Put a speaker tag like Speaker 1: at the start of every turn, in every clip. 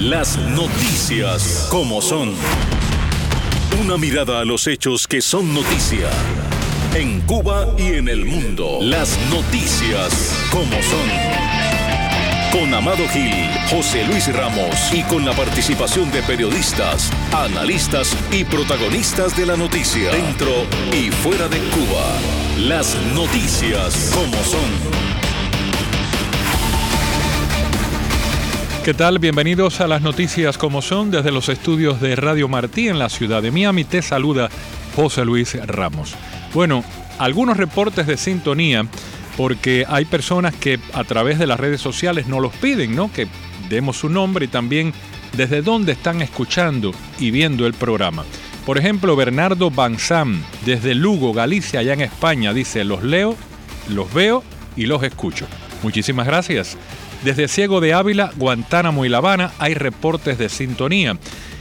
Speaker 1: Las noticias como son. Una mirada a los hechos que son noticia. En Cuba y en el mundo. Las noticias como son. Con Amado Gil, José Luis Ramos y con la participación de periodistas, analistas y protagonistas de la noticia. Dentro y fuera de Cuba. Las noticias como son.
Speaker 2: ¿Qué tal? Bienvenidos a las noticias como son desde los estudios de Radio Martí en la ciudad de Miami. Te saluda José Luis Ramos. Bueno, algunos reportes de sintonía porque hay personas que a través de las redes sociales nos los piden, ¿no? Que demos su nombre y también desde dónde están escuchando y viendo el programa. Por ejemplo, Bernardo Banzán, desde Lugo, Galicia, allá en España, dice: los leo, los veo y los escucho. Muchísimas gracias. Desde Ciego de Ávila, Guantánamo y La Habana hay reportes de sintonía.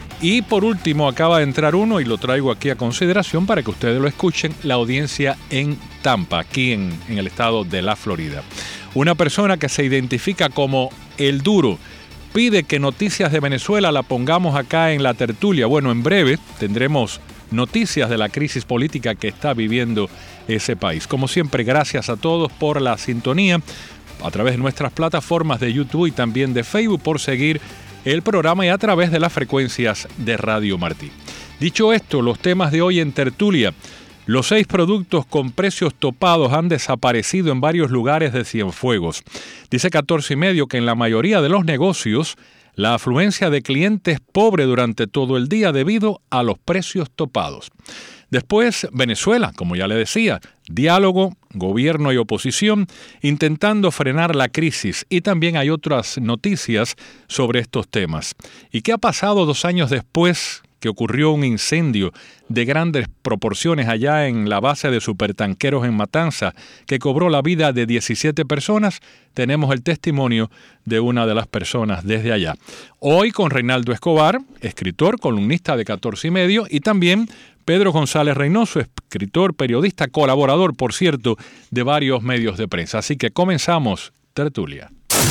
Speaker 2: Y por último acaba de entrar uno y lo traigo aquí a consideración para que ustedes lo escuchen, la audiencia en Tampa, aquí en el estado de la Florida. Una persona que se identifica como El Duro pide que Noticias de Venezuela la pongamos acá en la tertulia. Bueno, en breve tendremos noticias de la crisis política que está viviendo ese país. Como siempre, gracias a todos por la sintonía a través de nuestras plataformas de YouTube y también de Facebook por seguir el programa y a través de las frecuencias de Radio Martí. Dicho esto, los temas de hoy en tertulia. Los 6 productos con precios topados han desaparecido en varios lugares de Cienfuegos. Dice 14 y medio que en la mayoría de los negocios la afluencia de clientes es pobre durante todo el día debido a los precios topados. Después, Venezuela, como ya le decía, diálogo, gobierno y oposición, intentando frenar la crisis. Y también hay otras noticias sobre estos temas. ¿Y qué ha pasado 2 años después que ocurrió un incendio de grandes proporciones allá en la base de supertanqueros en Matanza, que cobró la vida de 17 personas? Tenemos el testimonio de una de las personas desde allá. Hoy con Reinaldo Escobar, escritor, columnista de 14 y medio, y también Pedro González Reynoso, escritor, periodista, colaborador, por cierto, de varios medios de prensa. Así que comenzamos Tertulia.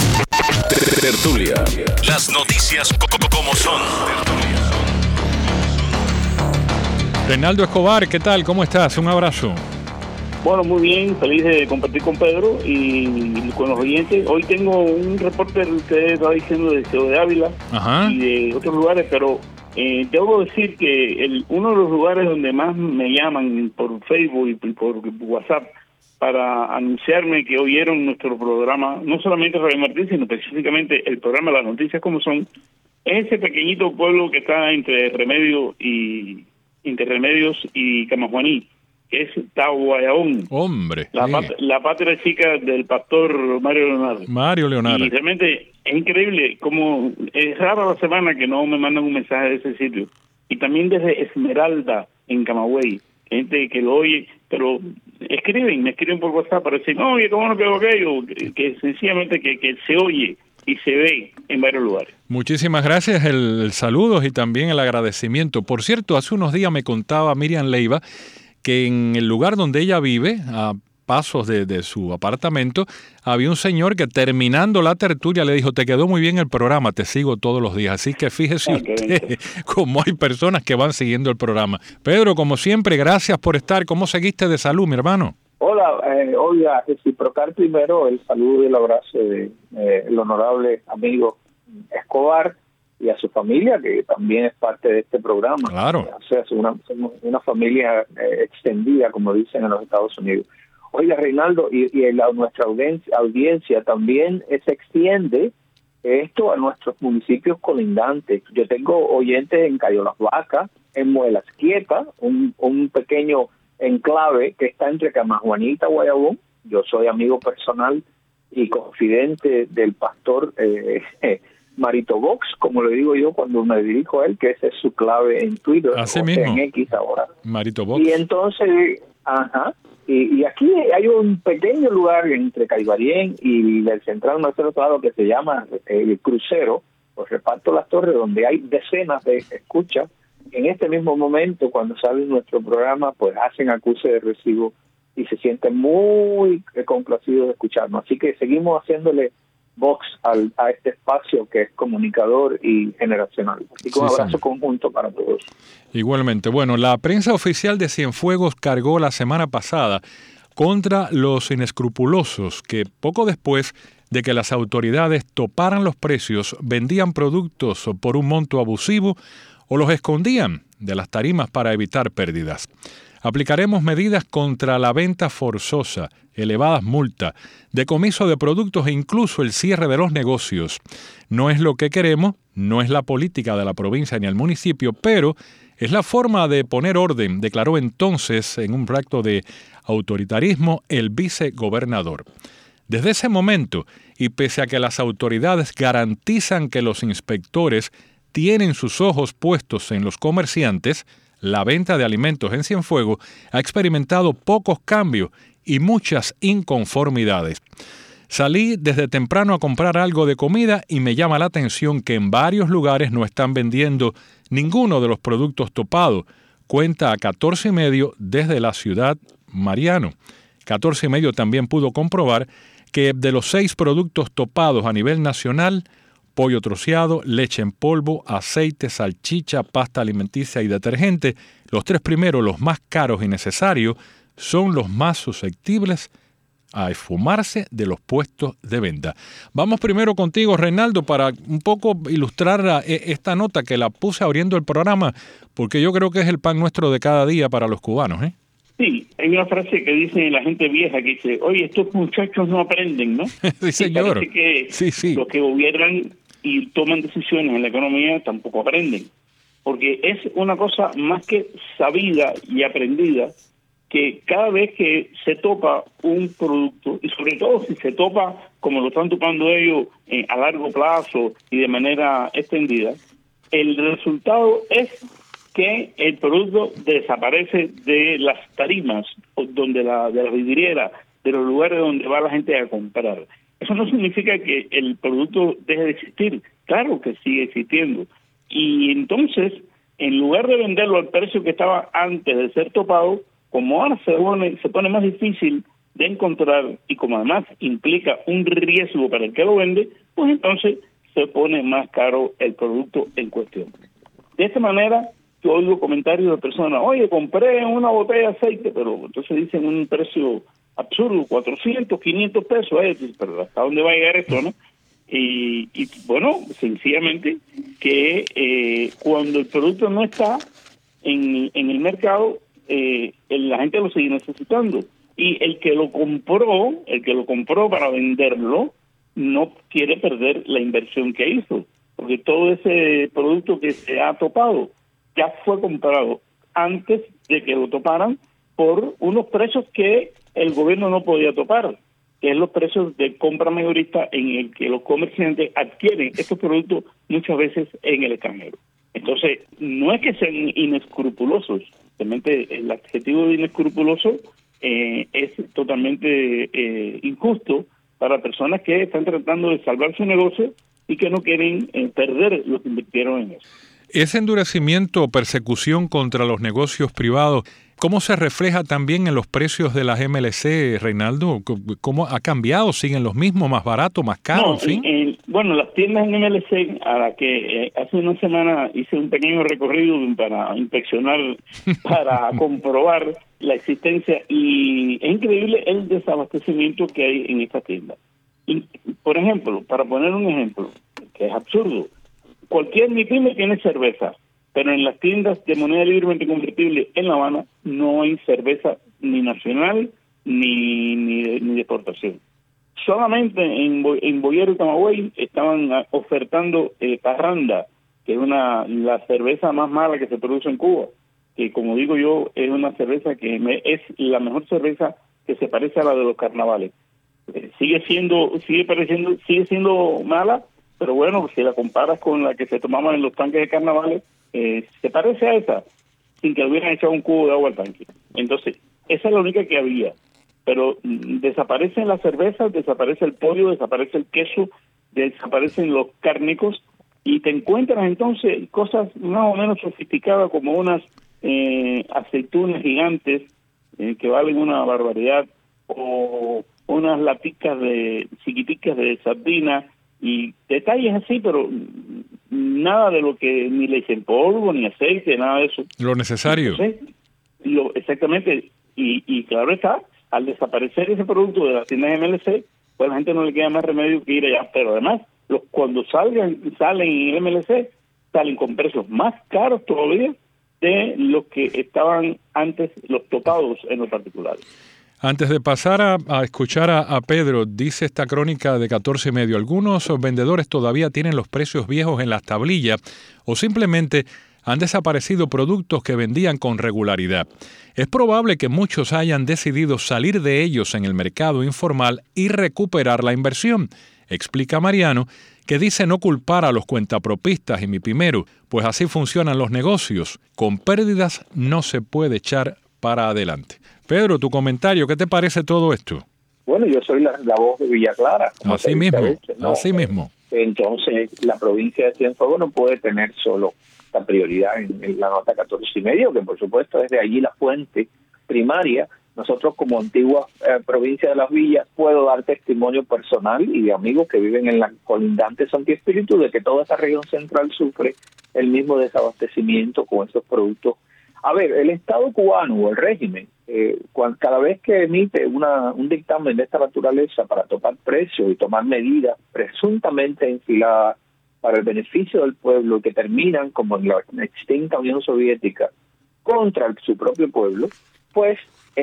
Speaker 1: Tertulia. Las noticias como son.
Speaker 2: Reinaldo Escobar, ¿qué tal? ¿Cómo estás? Un abrazo.
Speaker 3: Bueno, muy bien, feliz de compartir con Pedro y con los oyentes. Hoy tengo un reporte que usted estaba diciendo de Ciego de Ávila. Ajá. Y de otros lugares, pero debo decir que uno de los lugares donde más me llaman por Facebook y por WhatsApp para anunciarme que oyeron nuestro programa, no solamente Radio Martín, sino específicamente el programa Las Noticias como son, es ese pequeñito pueblo que está entre Remedios y Camajuaní, que es Tahuayahón.
Speaker 2: Hombre.
Speaker 3: La patria chica del pastor Mario Leonardo. Y realmente es increíble, como es rara la semana que no me mandan un mensaje de ese sitio. Y también desde Esmeralda, en Camagüey, gente que lo oye, pero me escriben por WhatsApp para decir, no, oye, ¿cómo no quedó aquello? Que sencillamente que se oye y se ve en varios lugares.
Speaker 2: Muchísimas gracias, el saludo y también el agradecimiento. Por cierto, hace unos días me contaba Miriam Leiva que en el lugar donde ella vive, a pasos de su apartamento, había un señor que terminando la tertulia le dijo: te quedó muy bien el programa, te sigo todos los días. Así que fíjese usted cómo hay personas que van siguiendo el programa. Pedro, como siempre, gracias por estar. ¿Cómo seguiste de salud, mi hermano?
Speaker 4: Hola, oiga, reciprocar primero el saludo y el abrazo de el honorable amigo Escobar y a su familia, que también es parte de este programa.
Speaker 2: Claro.
Speaker 4: O sea, somos una familia extendida, como dicen en los Estados Unidos. Oiga, Reinaldo, y nuestra audiencia también se extiende esto a nuestros municipios colindantes. Yo tengo oyentes en Cayo Las Vacas, en Muelas Quieta, un pequeño enclave que está entre Camajuaní y Guayabón. Yo soy amigo personal y confidente del pastor Marito Vox, como le digo yo cuando me dirijo a él, que ese es su clave en Twitter,
Speaker 2: así mismo,
Speaker 4: en X ahora.
Speaker 2: Marito Vox.
Speaker 4: Y entonces, y aquí hay un pequeño lugar entre Caibarien y el Central Marcelo Torado que se llama el Crucero, o Reparto Las Torres, donde hay decenas de escuchas. En este mismo momento, cuando sale nuestro programa, pues hacen acuse de recibo y se sienten muy complacidos de escucharnos. Así que seguimos haciéndole voz a este espacio que es comunicador y generacional. Así que un abrazo conjunto para todos.
Speaker 2: Igualmente. Bueno, la prensa oficial de Cienfuegos cargó la semana pasada contra los inescrupulosos que poco después de que las autoridades toparan los precios, vendían productos por un monto abusivo o los escondían de las tarimas para evitar pérdidas. Aplicaremos medidas contra la venta forzosa, elevadas multas, decomiso de productos e incluso el cierre de los negocios. No es lo que queremos, no es la política de la provincia ni el municipio, pero es la forma de poner orden, declaró entonces en un acto de autoritarismo el vicegobernador. Desde ese momento, y pese a que las autoridades garantizan que los inspectores tienen sus ojos puestos en los comerciantes, la venta de alimentos en Cienfuegos ha experimentado pocos cambios y muchas inconformidades. Salí desde temprano a comprar algo de comida y me llama la atención que en varios lugares no están vendiendo ninguno de los productos topados. Cuenta a 14:30 desde la ciudad Mariano. 14:30 también pudo comprobar que de los 6 productos topados a nivel nacional, pollo troceado, leche en polvo, aceite, salchicha, pasta alimenticia y detergente, los 3 primeros, los más caros y necesarios, son los más susceptibles a esfumarse de los puestos de venta. Vamos primero contigo, Reinaldo, para un poco ilustrar esta nota que la puse abriendo el programa, porque yo creo que es el pan nuestro de cada día para los cubanos, ¿eh?
Speaker 3: Sí, hay una frase que dice la gente vieja que dice, oye, estos muchachos no aprenden, ¿no?
Speaker 2: Sí, señor.
Speaker 3: Parece que
Speaker 2: sí.
Speaker 3: Los que gobiernan y toman decisiones en la economía tampoco aprenden, porque es una cosa más que sabida y aprendida, que cada vez que se topa un producto, y sobre todo si se topa como lo están topando ellos a largo plazo y de manera extendida, el resultado es que el producto desaparece de las tarimas, de la vidriera, de los lugares donde va la gente a comprar. Eso no significa que el producto deje de existir. Claro que sigue existiendo. Y entonces, en lugar de venderlo al precio que estaba antes de ser topado, como ahora se pone más difícil de encontrar y como además implica un riesgo para el que lo vende, pues entonces se pone más caro el producto en cuestión. De esta manera, yo oigo comentarios de personas, oye, compré una botella de aceite, pero entonces dicen un precio absurdo, 400, 500 pesos, pero ¿hasta dónde va a llegar esto, no? Y bueno, sencillamente que cuando el producto no está en el mercado, la gente lo sigue necesitando. Y el que lo compró para venderlo, no quiere perder la inversión que hizo, porque todo ese producto que se ha topado ya fue comprado antes de que lo toparan por unos precios que el gobierno no podía topar, que es los precios de compra mayorista en el que los comerciantes adquieren estos productos muchas veces en el extranjero. Entonces, no es que sean inescrupulosos, realmente el adjetivo de inescrupuloso es totalmente injusto para personas que están tratando de salvar su negocio y que no quieren perder lo que invirtieron en eso.
Speaker 2: Ese endurecimiento o persecución contra los negocios privados, ¿cómo se refleja también en los precios de las MLC, Reinaldo? ¿Cómo ha cambiado? ¿Siguen los mismos, más baratos, más caros?
Speaker 3: No, en fin. Bueno, las tiendas en MLC, a la que hace una semana hice un pequeño recorrido para inspeccionar, para comprobar la existencia, y es increíble el desabastecimiento que hay en estas tiendas. Y, por ejemplo, para poner un ejemplo, que es absurdo, cualquier MIPYME tiene cerveza, pero en las tiendas de moneda libremente convertible en La Habana no hay cerveza ni nacional ni de exportación. Solamente en Boyero y Camagüey estaban ofertando Parranda, que es la cerveza más mala que se produce en Cuba, que como digo yo, es una cerveza que es la mejor cerveza que se parece a la de los carnavales. Sigue siendo mala, pero bueno, si la comparas con la que se tomaba en los tanques de carnavales, se parece a esa, sin que le hubieran echado un cubo de agua al tanque. Entonces, esa es la única que había. Pero desaparecen las cervezas, desaparece el pollo, desaparece el queso, desaparecen los cárnicos, y te encuentras entonces cosas más o menos sofisticadas como unas aceitunas gigantes que valen una barbaridad, o unas laticas chiquiticas de sardina y detalles así, pero nada de lo que ni leche en polvo, ni aceite, nada de eso.
Speaker 2: Lo necesario.
Speaker 3: Entonces, exactamente, y claro está, al desaparecer ese producto de las tiendas MLC, pues a la gente no le queda más remedio que ir allá, pero además, cuando salen en el MLC, salen con precios más caros todavía de los que estaban antes los topados en los particulares.
Speaker 2: Antes de pasar a escuchar a Pedro, dice esta crónica de 14 y medio, algunos vendedores todavía tienen los precios viejos en las tablillas o simplemente han desaparecido productos que vendían con regularidad. Es probable que muchos hayan decidido salir de ellos en el mercado informal y recuperar la inversión, explica Mariano, que dice no culpar a los cuentapropistas y MIPYMEROS, pues así funcionan los negocios. Con pérdidas no se puede echar para adelante. Pedro, tu comentario, ¿qué te parece todo esto?
Speaker 4: Bueno, yo soy la voz de Villa Clara.
Speaker 2: Así mismo, así mismo.
Speaker 4: Entonces, la provincia de Cienfuegos no puede tener solo la prioridad en la nota 14 y medio, que por supuesto es de allí la fuente primaria. Nosotros como antigua provincia de Las Villas puedo dar testimonio personal y de amigos que viven en la colindante Santi Espíritu de que toda esa región central sufre el mismo desabastecimiento con estos productos. A ver, el Estado cubano o el régimen, cada vez que emite un dictamen de esta naturaleza para topar precios y tomar medidas presuntamente enfiladas para el beneficio del pueblo que terminan como en la extinta Unión Soviética contra su propio pueblo, pues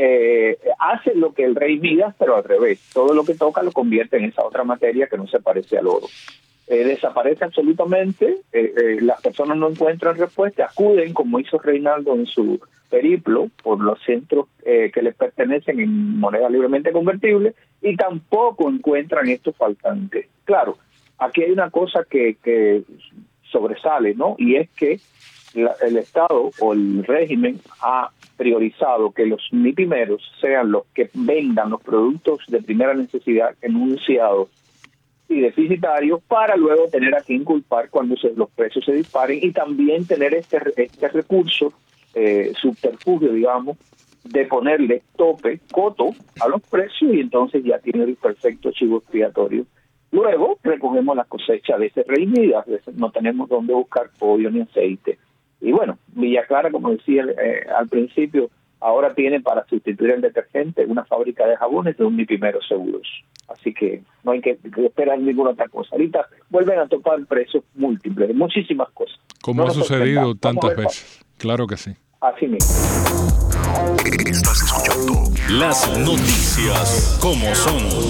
Speaker 4: hace lo que el rey Midas, pero al revés. Todo lo que toca lo convierte en esa otra materia que no se parece al oro. Desaparece absolutamente, las personas no encuentran respuesta, acuden, como hizo Reinaldo en su periplo, por los centros que les pertenecen en moneda libremente convertible, y tampoco encuentran estos faltantes. Claro, aquí hay una cosa que sobresale, ¿no? Y es que el Estado o el régimen ha priorizado que los MIPYMEROS sean los que vendan los productos de primera necesidad enunciados y deficitarios para luego tener a quien culpar cuando los precios se disparen y también tener este recurso, subterfugio, digamos, de ponerle coto a los precios y entonces ya tiene el perfecto chivo expiatorio. Luego recogemos la cosecha de ese rey Midas, no tenemos dónde buscar pollo ni aceite. Y bueno, Villa Clara, como decía al principio, ahora tiene para sustituir el detergente una fábrica de jabones de un MIPYMEROS seguros. Así que no hay que esperar ninguna otra cosa. Ahorita vuelven a topar precios múltiples de muchísimas cosas.
Speaker 2: Como ha sucedido tantas veces. Claro que sí.
Speaker 4: Así mismo.
Speaker 1: Estás escuchando las noticias como son.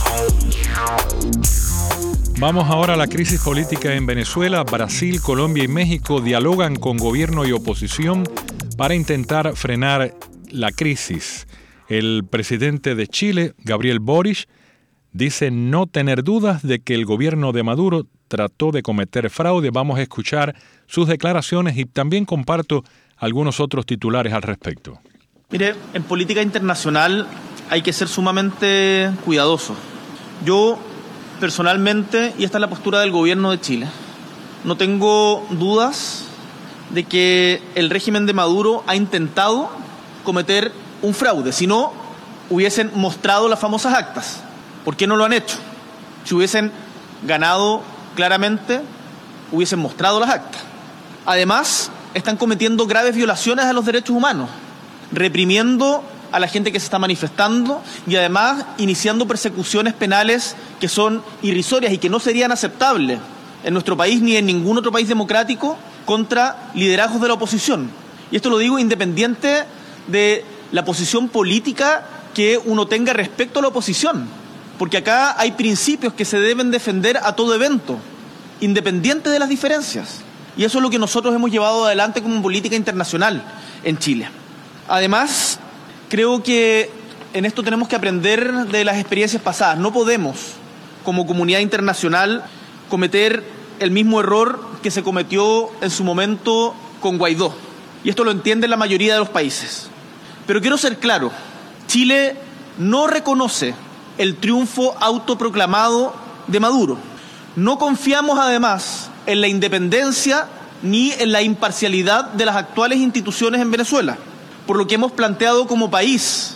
Speaker 2: Vamos ahora a la crisis política en Venezuela. Brasil, Colombia y México dialogan con gobierno y oposición para intentar frenar la crisis. El presidente de Chile, Gabriel Boric, dice no tener dudas de que el gobierno de Maduro trató de cometer fraude. Vamos a escuchar sus declaraciones y también comparto algunos otros titulares al respecto.
Speaker 5: Mire, en política internacional hay que ser sumamente cuidadoso. Yo, personalmente, y esta es la postura del gobierno de Chile, no tengo dudas de que el régimen de Maduro ha intentado cometer un fraude. Si no, hubiesen mostrado las famosas actas. ¿Por qué no lo han hecho? Si hubiesen ganado claramente, hubiesen mostrado las actas. Además, están cometiendo graves violaciones a los derechos humanos, reprimiendo a la gente que se está manifestando y además iniciando persecuciones penales que son irrisorias y que no serían aceptables en nuestro país ni en ningún otro país democrático contra liderazgos de la oposición. Y esto lo digo independiente de la posición política que uno tenga respecto a la oposición, porque acá hay principios que se deben defender a todo evento, independiente de las diferencias. Y eso es lo que nosotros hemos llevado adelante como política internacional en Chile. Además, creo que en esto tenemos que aprender de las experiencias pasadas. No podemos, como comunidad internacional, cometer el mismo error que se cometió en su momento con Guaidó. Y esto lo entiende la mayoría de los países. Pero quiero ser claro, Chile no reconoce el triunfo autoproclamado de Maduro. No confiamos además en la independencia ni en la imparcialidad de las actuales instituciones en Venezuela, por lo que hemos planteado como país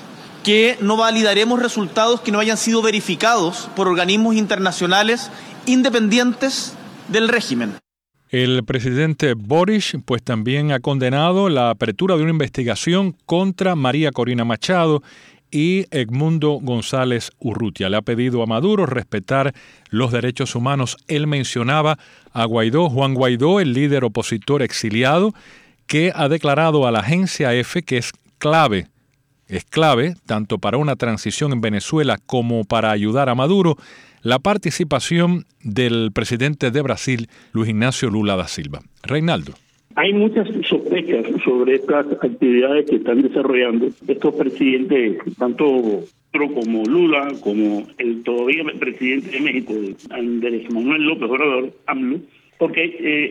Speaker 5: que no validaremos resultados que no hayan sido verificados por organismos internacionales independientes del régimen.
Speaker 2: El presidente Boric pues también ha condenado la apertura de una investigación contra María Corina Machado y Edmundo González Urrutia. Le ha pedido a Maduro respetar los derechos humanos. Él mencionaba a Guaidó, Juan Guaidó, el líder opositor exiliado, que ha declarado a la agencia EFE que es clave tanto para una transición en Venezuela como para ayudar a Maduro, la participación del presidente de Brasil, Luis Ignacio Lula da Silva. Reinaldo.
Speaker 3: Hay muchas sospechas sobre estas actividades que están desarrollando estos presidentes, tanto Trump como Lula, como el todavía presidente de México, Andrés Manuel López Obrador, AMLO, porque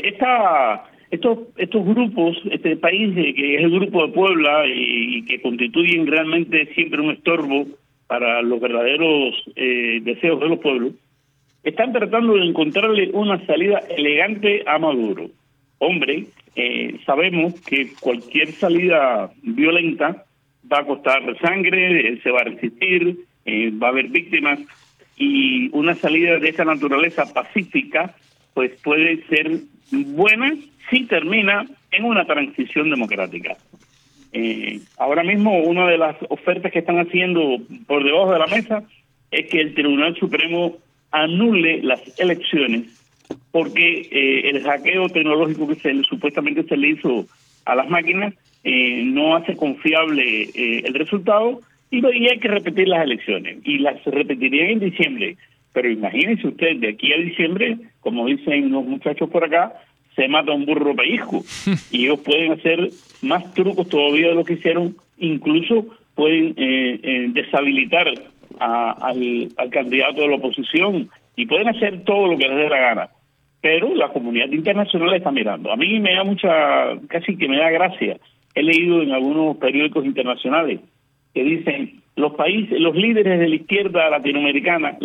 Speaker 3: estos grupos, este país que es el Grupo de Puebla y que constituyen realmente siempre un estorbo para los verdaderos deseos de los pueblos, están tratando de encontrarle una salida elegante a Maduro. Hombre, sabemos que cualquier salida violenta va a costar sangre, se va a resistir, va a haber víctimas, y una salida de esa naturaleza pacífica pues puede ser buena si termina en una transición democrática. Ahora mismo una de las ofertas que están haciendo por debajo de la mesa es que el Tribunal Supremo anule las elecciones porque el hackeo tecnológico que supuestamente se le hizo a las máquinas no hace confiable el resultado y hay que repetir las elecciones. Y las repetirían en diciembre. Pero imagínense usted, de aquí a diciembre, como dicen los muchachos por acá, se mata un burro pellizco. Y ellos pueden hacer más trucos todavía de lo que hicieron. Incluso pueden deshabilitar al candidato de la oposición y pueden hacer todo lo que les dé la gana. Pero la comunidad internacional está mirando. A mí me da casi que me da gracia. He leído en algunos periódicos internacionales que dicen los líderes de la izquierda latinoamericana,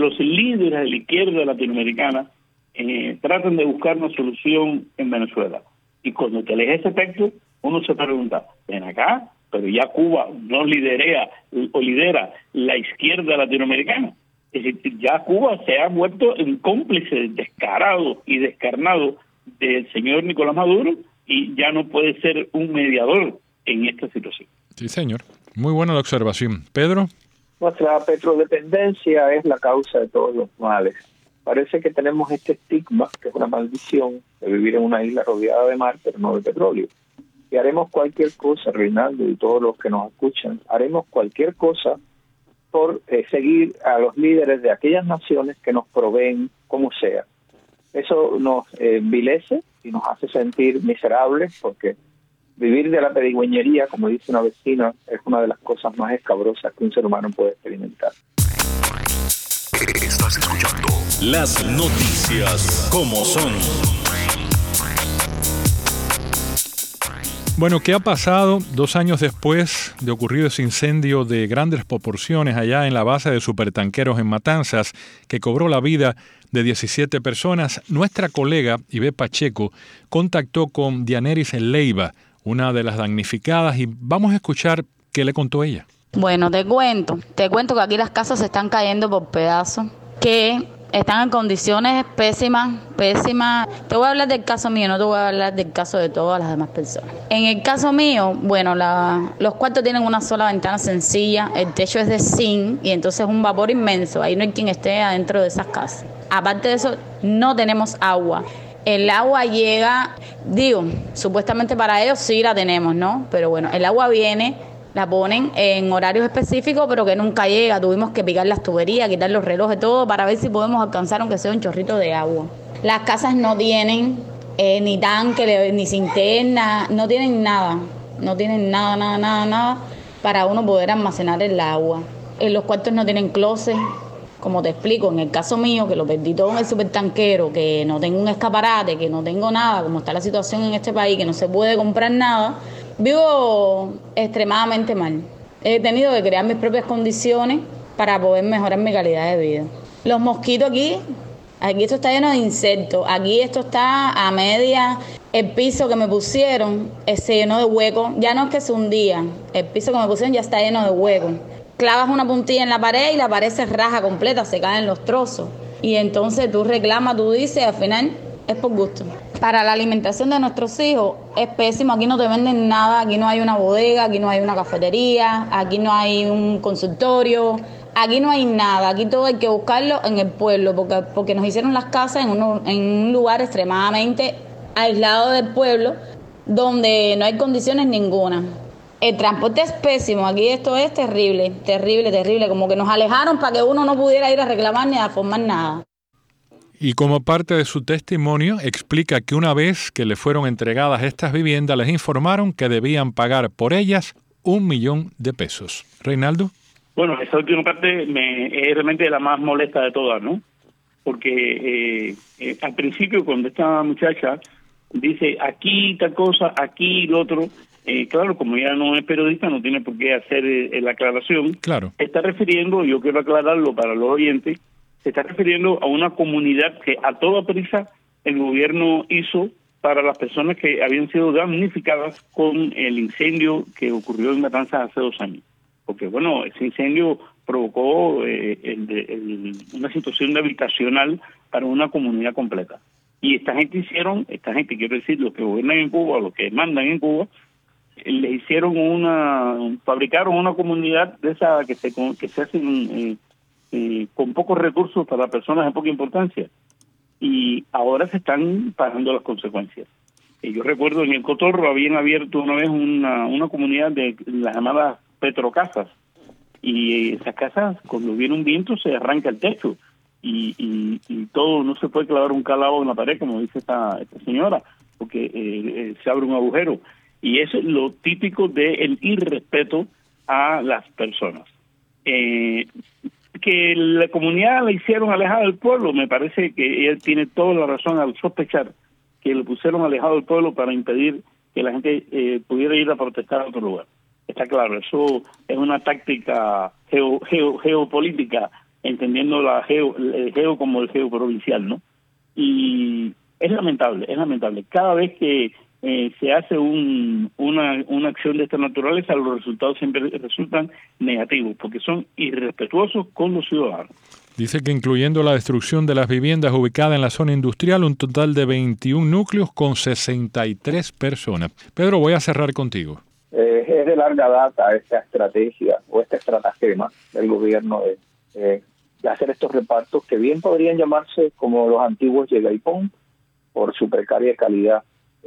Speaker 3: tratan de buscar una solución en Venezuela. Y cuando te lees ese texto, uno se pregunta, ven acá, pero ya Cuba no lidera la izquierda latinoamericana. Es decir, ya Cuba se ha vuelto en cómplice descarado y descarnado del señor Nicolás Maduro y ya no puede ser un mediador en esta situación.
Speaker 2: Sí, señor. Muy buena la observación. Pedro.
Speaker 4: Nuestra petrodependencia es la causa de todos los males. Parece que tenemos este estigma, que es una maldición, de vivir en una isla rodeada de mar, pero no de petróleo. Y haremos cualquier cosa, Reinaldo, y todos los que nos escuchan, haremos cualquier cosa por seguir a los líderes de aquellas naciones que nos proveen como sea. Eso nos envilece y nos hace sentir miserables, porque vivir de la pedigüeñería, como dice una vecina, es una de las cosas más escabrosas que un ser humano puede experimentar.
Speaker 1: Estás escuchando las noticias como son.
Speaker 2: Bueno, ¿qué ha pasado 2 años después de ocurrido ese incendio de grandes proporciones allá en la base de supertanqueros en Matanzas, que cobró la vida de 17 personas? Nuestra colega Ibe Pacheco contactó con Dianeris Leiva, una de las damnificadas, y vamos a escuchar qué le contó ella.
Speaker 6: Bueno, te cuento que aquí las casas se están cayendo por pedazos, que están en condiciones pésimas. Te voy a hablar del caso mío, no te voy a hablar del caso de todas las demás personas. En el caso mío, bueno, los cuartos tienen una sola ventana sencilla, el techo es de zinc y entonces un vapor inmenso, ahí no hay quien esté adentro de esas casas. Aparte de eso, no tenemos agua. El agua llega, supuestamente para ellos sí la tenemos, ¿no? Pero bueno, el agua viene, la ponen en horarios específicos, pero que nunca llega. Tuvimos que picar las tuberías, quitar los relojes, todo, para ver si podemos alcanzar aunque sea un chorrito de agua. Las casas no tienen ni tanque, ni cisterna, no tienen nada. No tienen nada para uno poder almacenar el agua. Los cuartos no tienen closet. Como te explico, en el caso mío, que lo perdí todo en el supertanquero, que no tengo un escaparate, que no tengo nada, como está la situación en este país, que no se puede comprar nada, vivo extremadamente mal. He tenido que crear mis propias condiciones para poder mejorar mi calidad de vida. Los mosquitos aquí esto está lleno de insectos, aquí esto está a media, el piso que me pusieron se llenó de huecos, ya no es que se hundía, el piso que me pusieron ya está lleno de huecos. clavas una puntilla en la pared y la pared se raja completa, se caen los trozos. Y entonces tú reclamas, tú dices, al final es por gusto. Para la alimentación de nuestros hijos es pésimo. Aquí no te venden nada, aquí no hay una bodega, aquí no hay una cafetería, aquí no hay un consultorio, aquí no hay nada. Aquí todo hay que buscarlo en el pueblo, porque nos hicieron las casas en un lugar extremadamente aislado del pueblo, donde no hay condiciones ninguna. El transporte es pésimo, aquí esto es terrible, como que nos alejaron para que uno no pudiera ir a reclamar ni a formar nada.
Speaker 2: Y como parte de su testimonio, explica que una vez que le fueron entregadas estas viviendas, les informaron que debían pagar por ellas $1,000,000. ¿Reinaldo?
Speaker 3: Bueno, esa última parte es realmente la más molesta de todas, ¿no? Porque al principio, cuando esta muchacha dice aquí tal cosa, aquí lo otro, claro, como ella no es periodista, no tiene por qué hacer la aclaración.
Speaker 2: Claro.
Speaker 3: Está refiriendo, yo quiero aclararlo para los oyentes, se está refiriendo a una comunidad que a toda prisa el gobierno hizo para las personas que habían sido damnificadas con el incendio que ocurrió en Matanzas hace 2 años. Porque, bueno, ese incendio provocó una situación habitacional para una comunidad completa. Y esta gente, quiero decir, los que gobiernan en Cuba, los que mandan en Cuba, les hicieron fabricaron una comunidad de esa que se hacen con pocos recursos para personas de poca importancia. Y ahora se están pagando las consecuencias. Yo recuerdo en el Cotorro habían abierto una vez una comunidad de las llamadas petrocasas. Y esas casas, cuando viene un viento, se arranca el techo. Y todo, no se puede clavar un calado en la pared, como dice esta señora, porque se abre un agujero. Y eso es lo típico del irrespeto a las personas. Que la comunidad la hicieron alejada del pueblo, me parece que ella tiene toda la razón al sospechar que lo pusieron alejado del pueblo para impedir que la gente pudiera ir a protestar a otro lugar. Está claro, eso es una táctica geopolítica, entendiendo el geo como el geoprovincial, ¿no? Y es lamentable. Cada vez que se hace una acción de esta naturaleza, los resultados siempre resultan negativos, porque son irrespetuosos con los ciudadanos.
Speaker 2: Dice que incluyendo la destrucción de las viviendas ubicadas en la zona industrial, un total de 21 núcleos con 63 personas. Pedro, voy a cerrar contigo.
Speaker 4: Es de larga data esta estrategia o este estratagema del gobierno de hacer estos repartos que bien podrían llamarse como los antiguos llega y pon por su precaria calidad.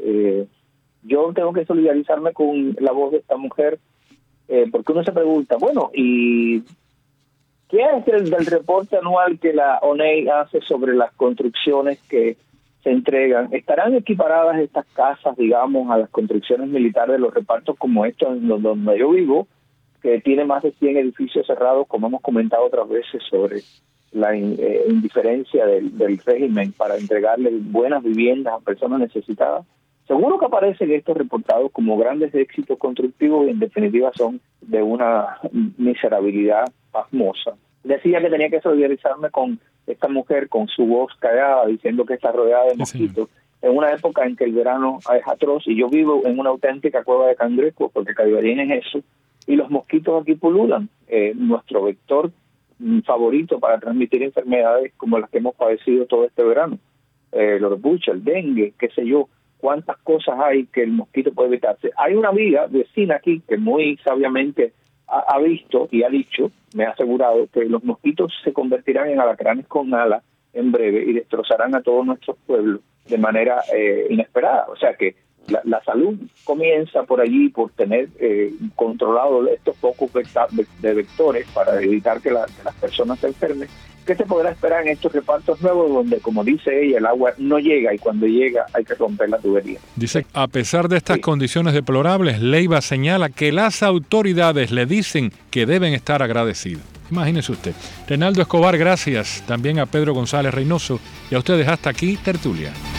Speaker 4: Yo tengo que solidarizarme con la voz de esta mujer porque uno se pregunta, bueno, ¿y qué es del reporte anual que la ONEI hace sobre las construcciones que se entregan? ¿Estarán equiparadas estas casas, digamos, a las construcciones militares de los repartos como estos en donde yo vivo, que tiene más de 100 edificios cerrados, como hemos comentado otras veces sobre la indiferencia del régimen para entregarle buenas viviendas a personas necesitadas? Seguro que aparecen estos reportados como grandes éxitos constructivos y en definitiva son de una miserabilidad pasmosa. Decía que tenía que solidarizarme con esta mujer con su voz callada diciendo que está rodeada de mosquitos en una época en que el verano es atroz y yo vivo en una auténtica cueva de cangrejos porque Caribarín es eso y los mosquitos aquí pululan. Nuestro vector favorito para transmitir enfermedades como las que hemos padecido todo este verano, los buches, el dengue, qué sé yo, cuántas cosas hay que el mosquito puede evitarse. Hay una amiga vecina aquí que muy sabiamente ha visto y ha dicho, me ha asegurado, que los mosquitos se convertirán en alacranes con alas en breve y destrozarán a todos nuestros pueblos de manera inesperada. O sea que la salud comienza por allí, por tener controlado estos pocos de vectores para evitar que las personas se enfermen. ¿Qué se podrá esperar en estos repartos nuevos donde, como dice ella, el agua no llega y cuando llega hay que romper la tubería?
Speaker 2: Dice, a pesar de estas condiciones deplorables, Leiva señala que las autoridades le dicen que deben estar agradecidas. Imagínese usted. Reinaldo Escobar, gracias. También a Pedro González Reynoso y a ustedes hasta aquí, Tertulia.